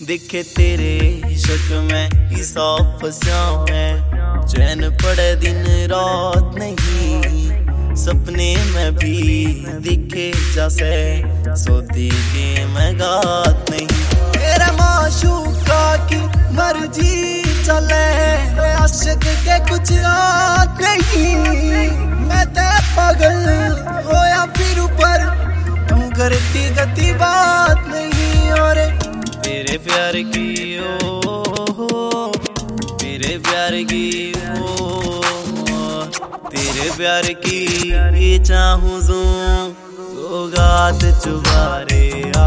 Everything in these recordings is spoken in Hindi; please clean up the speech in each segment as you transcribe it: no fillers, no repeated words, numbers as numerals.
दिखे तेरे इश्क में ही सौ फंसा मैं, चैन पड़े दिन रात नहीं, सपने में भी दिखे जैसे सोती के मैं गात नहीं। तेरे माशूका की मर्जी चले, आशिक के कुछ याद नहीं, मैं ते पागल होया फिर ऊपर, तू करती गति बात नहीं। और तेरे प्यार की ओ, तेरे प्यार की ओ, तेरे प्यार की ये चाहूं सौगात चुबारे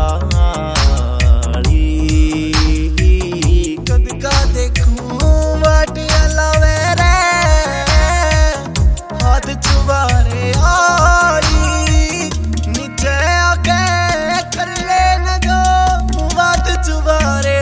आली, कद का देखूं बाट अलावे रे, हाथ चुबारे आली, नीचे आके कर लेने दो बात चुबारे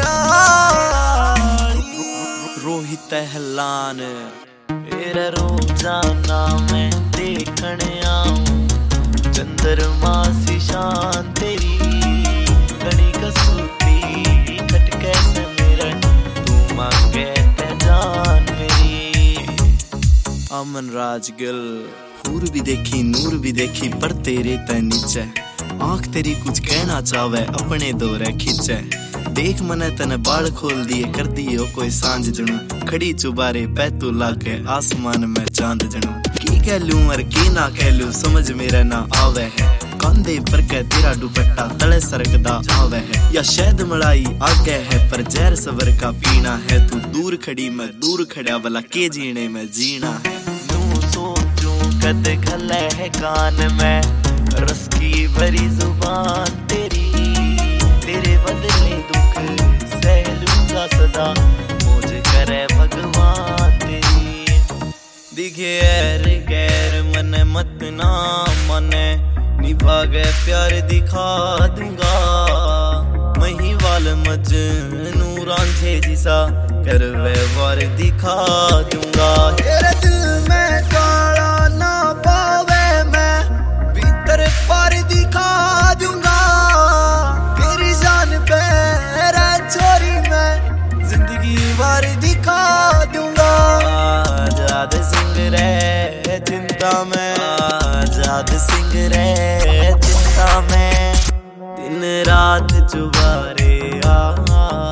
आली। रोहित हलान तेरा रोजाना मैं देखने आऊं, चंद्रमा सी शान तेरी, गणी कसूती खटके न मेरा, तू मांगे ते जान मेरी। अमन राज गिल। हूर भी देखी नूर भी देखी पर तेरे ते नीचे, आंख तेरी कुछ कहना चावे अपने दौरे खींचे, देख मने तने बाल खोल दिए कर दियो कोई सांझ जनू, खड़ी चुबारे पैतू लाके आसमान में चांद जनू। की कह लूं और की ना कह लूं समझ मेरा ना आवे है, कांधे पर के तेरा दुपट्टा तले सरकदा आवे है, या शहद मलाई आगे है पर जहर सबर का पीना है, तू दूर खड़ी मैं दूर खड़ा भला के जीने में जीना है। नू सोचूं कद खले है कान में, रस की भरी जुबान तेरी, तेरे बदले दुख सह लूंगा सदा, मुझे करे भगवान तेरी। दिखे एर गैर मने मत ना मने, निभा गए प्यार दिखा दूंगा, महिवाल मजनू रांझे जिसा कर व्यवहार दिखा दूंगा। तेरे दिल में काला ना पावे मैं, भीतर पार दिखा दूंगा, तेरी जान पे चोरी में जिंदगी भर दिखा दूंगा। आजाद सिंह रे चिंता में, आजाद सिंह रे चिंता में, दिन रात चुबारे